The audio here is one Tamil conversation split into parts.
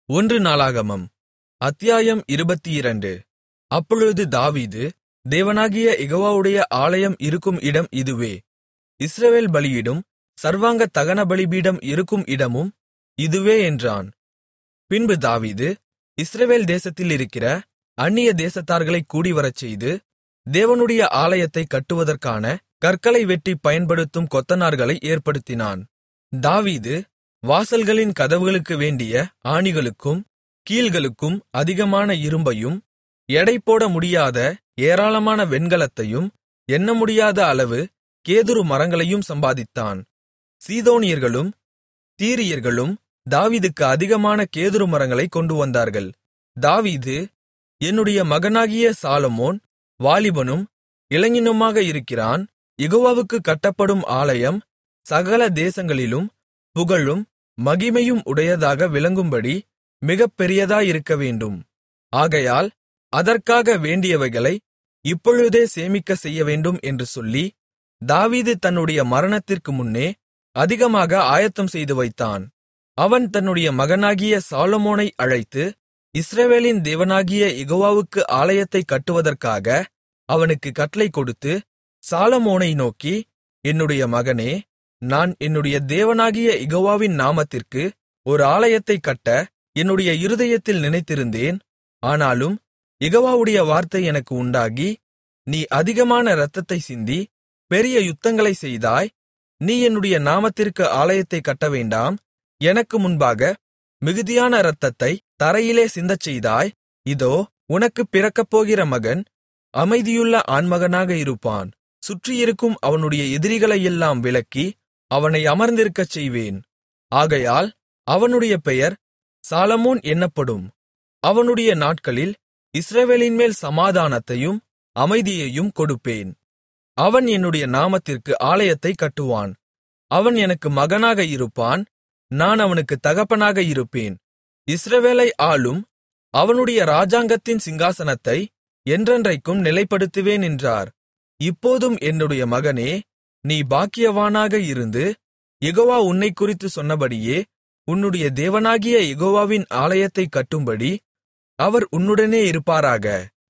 ஒன்று நாளாகமம் அத்தியாயம் 22. அப்பொழுது தாவீது, தேவனாகிய யெகோவாவுடைய ஆலயம் இருக்கும் இடம் இதுவே, இஸ்ரவேல் பலியிடும் சர்வாங்க தகன பலிபீடம் இருக்கும் இடமும் இதுவே என்றான். பின்பு தாவீது இஸ்ரவேல் தேசத்திலிருக்கிற அந்நிய தேசத்தார்களைக் கூடிவரச்செய்து, தேவனுடைய ஆலயத்தைக் கட்டுவதற்கான கற்களை வெட்டிப் பயன்படுத்தும் கொத்தனார்களை ஏற்படுத்தினான். தாவீது வாசல்களின் கதவுகளுக்கு வேண்டிய ஆணிகளுக்கும் கீல்களுக்கும் அதிகமான இரும்பையும், எடைபோட முடியாத ஏராளமான வெண்கலத்தையும், எண்ணமுடியாத அளவு கேதுரு மரங்களையும் சம்பாதித்தான். சீதோனியர்களும் தீரியர்களும் தாவீதுக்கு அதிகமான கேதுரு மரங்களைக் கொண்டுவந்தார்கள். தாவீது, என்னுடைய மகனாகிய சாலொமோன் வாலிபனும் இளைஞனுமாக இருக்கிறான். யெகோவாவுக்குக் கட்டப்படும் ஆலயம் சகல தேசங்களிலும் புகழும் மகிமையும் உடையதாக விளங்கும்படி மிகப் பெரியதாயிருக்கவேண்டும். ஆகையால் அதற்காக வேண்டியவைகளை இப்பொழுதே சேமிக்கச் செய்யவேண்டும் என்று சொல்லி, தாவீது தன்னுடைய மரணத்திற்கு முன்னே அதிகமாக ஆயத்தம் செய்து வைத்தான். அவன் தன்னுடைய மகனாகிய சாலொமோனை அழைத்து, இஸ்ரவேலின் தேவனாகிய யெகோவாவுக்கு ஆலயத்தைக் கட்டுவதற்காக அவனுக்குக் கட்டளை கொடுத்து, சாலொமோனை நோக்கி, என்னுடைய மகனே, நான் என்னுடைய தேவனாகிய யெகோவாவின் நாமத்திற்கு ஒரு ஆலயத்தைக் கட்ட என்னுடைய இருதயத்தில் நினைத்திருந்தேன். ஆனாலும் யெகோவாவுடைய வார்த்தை எனக்கு உண்டாகி, நீ அதிகமான இரத்தத்தைச் சிந்தி பெரிய யுத்தங்களைச் செய்தாய். நீ என்னுடைய நாமத்திற்கு ஆலயத்தைக் கட்டவேண்டாம். எனக்கு முன்பாக மிகுதியான இரத்தத்தைத் தரையிலே சிந்தச்செய்தாய். இதோ, உனக்குப் பிறக்கப்போகிற மகன் அமைதியுள்ள ஆண்மகனாக இருப்பான். சுற்றியிருக்கும் அவனுடைய எதிரிகளையெல்லாம் விலக்கி அவனை அமர்ந்திருக்கச் செய்வேன். ஆகையால் அவனுடைய பெயர் சாலொமோன் என்னப்படும். அவனுடைய நாட்களில் இஸ்ரவேலின்மேல் சமாதானத்தையும் அமைதியையும் கொடுப்பேன். அவன் என்னுடைய நாமத்திற்கு ஆலயத்தைக் கட்டுவான். அவன் எனக்கு மகனாக இருப்பான், நான் அவனுக்கு தகப்பனாக இருப்பேன். இஸ்ரவேலை ஆளும் அவனுடைய ராஜாங்கத்தின் சிங்காசனத்தை என்றென்றைக்கும் நிலைப்படுத்துவேன் என்றார். இப்போதும் என்னுடைய மகனே, நீ பாக்கியவானாக இருந்து, யெகோவா உன்னைக்குறித்துச் சொன்னபடியே உன்னுடைய தேவனாகிய யெகோவாவின் ஆலயத்தைக் கட்டும்படி அவர் உன்னுடனே இருப்பாராக.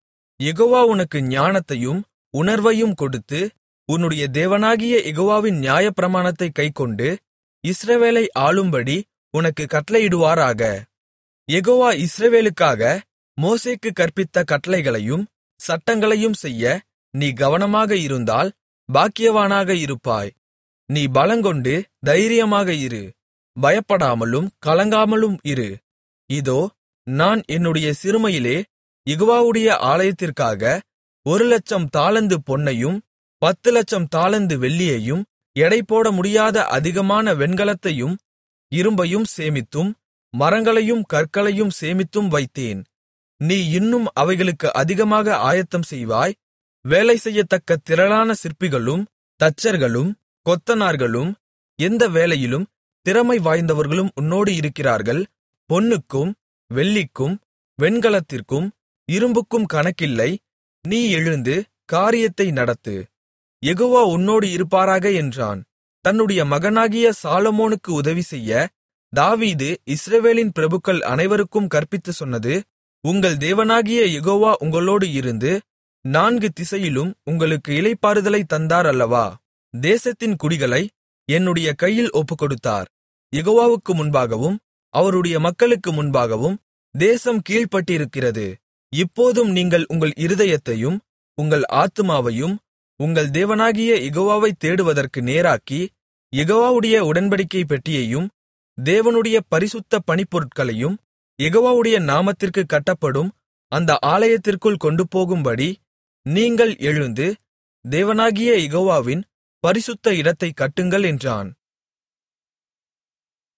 யெகோவா உனக்கு ஞானத்தையும் உணர்வையும் கொடுத்து, உன்னுடைய தேவனாகிய யெகோவாவின் நியாயப்பிரமாணத்தைக் கைக்கொண்டு இஸ்ரவேலை ஆளும்படி உனக்குக் கட்டளையிடுவாராக. யெகோவா இஸ்ரவேலுக்காக மோசேக்குக் கற்பித்த கட்டளைகளையும் சட்டங்களையும் செய்ய நீ கவனமாக இருந்தால் பாக்கியவானாக இருப்பாய். நீ பலங்கொண்டு தைரியமாக இரு, பயப்படாமலும் கலங்காமலும் இரு. இதோ, நான் என்னுடைய சிறுமையிலே யெகோவாவுடைய ஆலயத்திற்காக 1,00,000 தாலந்து பொன்னையும் 10,00,000 தாலந்து வெள்ளியையும் எடைபோட முடியாத அதிகமான வெண்கலத்தையும் இரும்பையும் சேமித்தும் மரங்களையும் கற்களையும் சேமித்தும் வைத்தேன். நீ இன்னும் அவைகளுக்கு அதிகமாக ஆயத்தம் செய்வாய். வேலை செய்யத்தக்க திரளான சிற்பிகளும் தச்சர்களும் கொத்தனார்களும் எந்த வேலையிலும் திறமை வாய்ந்தவர்களும் உன்னோடு இருக்கிறார்கள். பொன்னுக்கும் வெள்ளிக்கும் வெண்கலத்திற்கும் இரும்புக்கும் கணக்கில்லை. நீ எழுந்து காரியத்தை நடத்து, யெகோவா உன்னோடு இருப்பாராக என்றான். தன்னுடைய மகனாகிய சாலொமோனுக்கு உதவி செய்ய தாவீது இஸ்ரவேலின் பிரபுக்கள் அனைவருக்கும் கற்பித்துச் சொன்னது, உங்கள் தேவனாகிய யெகோவா உங்களோடு இருந்து 4 திசையிலும் உங்களுக்கு இளைப்பாறுதலைத் தந்தார் அல்லவா. தேசத்தின் குடிகளை என்னுடைய கையில் ஒப்புக்கொடுத்தார். யெகோவாவுக்கு முன்பாகவும் அவருடைய மக்களுக்கு முன்பாகவும் தேசம் கீழ்ப்பட்டிருக்கிறது. இப்போதும் நீங்கள் உங்கள் இருதயத்தையும் உங்கள் ஆத்துமாவையும் உங்கள் தேவனாகிய யெகோவாவைத் தேடுவதற்கு நேராக்கி, யெகோவாவுடைய உடன்படிக்கை பெட்டியையும் தேவனுடைய பரிசுத்த பணிப்பொருட்களையும் யெகோவாவுடைய நாமத்திற்குக் கட்டப்படும் அந்த ஆலயத்திற்குள் கொண்டுபோகும்படி நீங்கள் எழுந்து தேவனாகிய யெகோவாவின் பரிசுத்த இடத்தைக் கட்டுங்கள் என்றான்.